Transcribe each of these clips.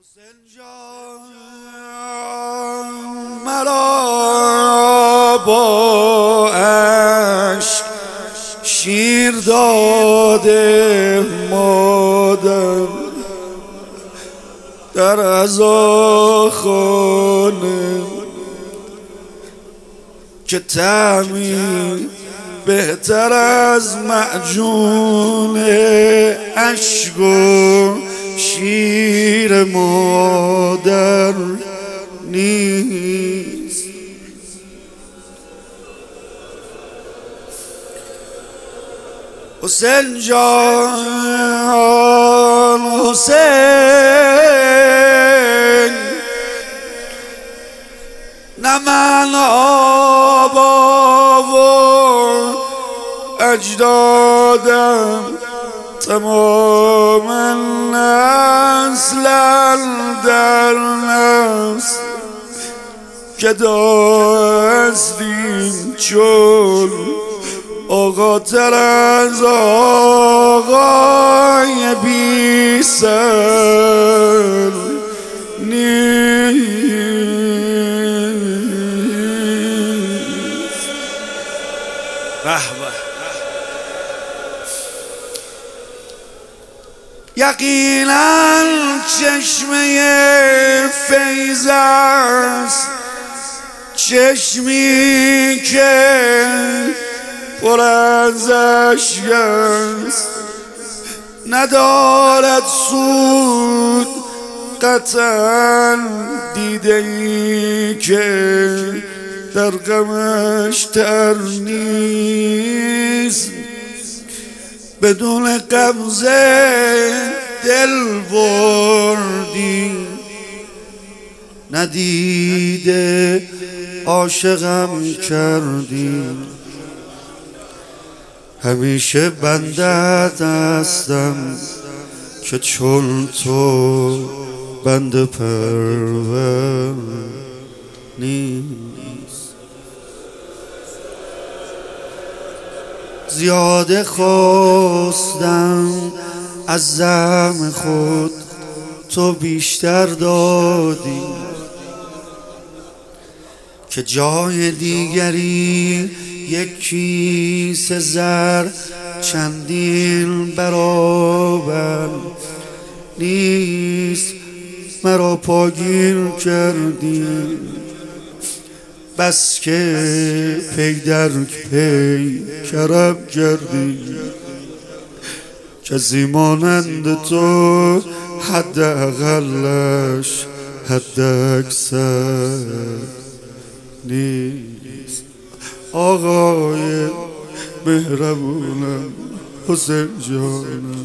حسین جان مرا با عشق شیر داده مادر در عزاخانه که طعمی بهتر از معجون اشک و شیر مادر نیست. حسین جان حسین نه من آبا و اجدادم تمام نسل در نسل گدا هستیم چون آقا تر از آقای بی سر نیست. یقینا چشمه فیض است، چشمی که پر از اشک است، ندارد سود قطعا دیده ای که در غمش تر نیست. بدون قبضه دل بردی ندیده عاشقم کردی، همیشه بندت هستم که چون تو بنده پرور نیست. زیاده خواستم از زعم خود تو بیشتر دادی که جای دیگری یک کیسه زر چندین برابر نیست. مرا پاگیر کردی بس که پی در پی کرم کردی، کسی مانند تو حد اقلش حد اکثر نیست. آقای مهربونم حسین جانم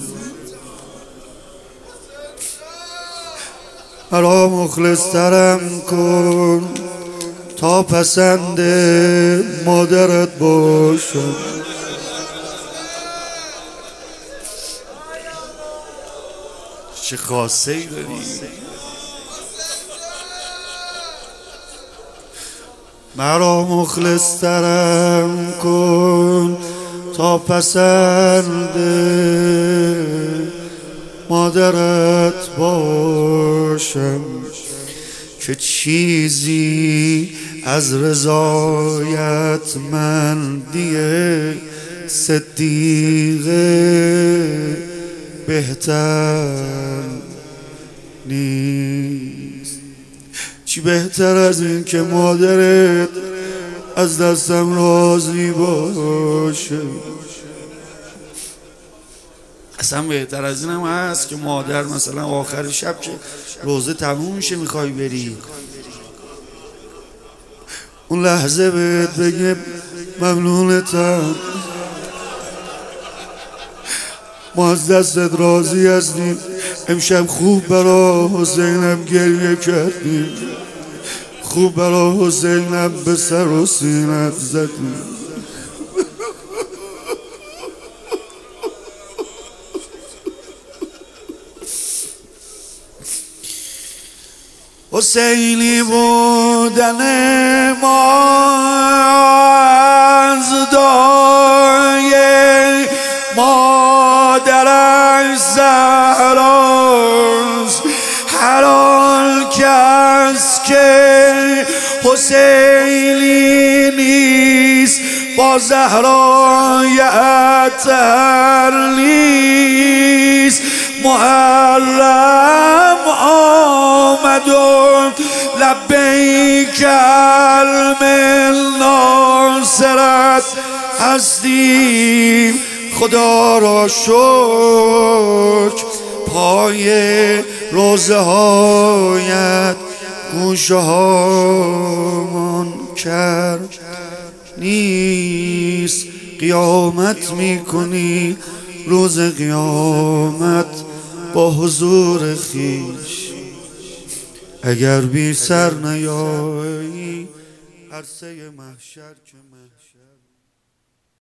مرا مخلص ترم کن تا پسند مادرت باشم. چه خاصه ای داری؟ مرا مخلص ترم کن تا پسند مادرت باشم که چیزی از رضایت مندی صدیقه بهتر نیست. چی بهتر از این که مادرت از دستم راضی باشه؟ اصلا بهتر از این هم هست که مادر مثلا آخر شب که روزه تموم میشه میخوای بری اون لحظه بهت بگه ممنونتم، ما از دستت راضی هستیم، امشب خوب برا حسینم گریه کردیم، خوب برا حسینم به سر و سینت زدیم. حسینی بودن ما از دعای مادرش زهراست، هر کس که حسینی نیست، با زهرای اطهر نیست. محرم آمد و لبیک المناصرت هستیم. خدا را شکر پای روزه هایت گوشه ها منکر نیست. قیامت میکنی روز قیامت با حضور خویش، اگر بی سر نیایی عرصه محشر که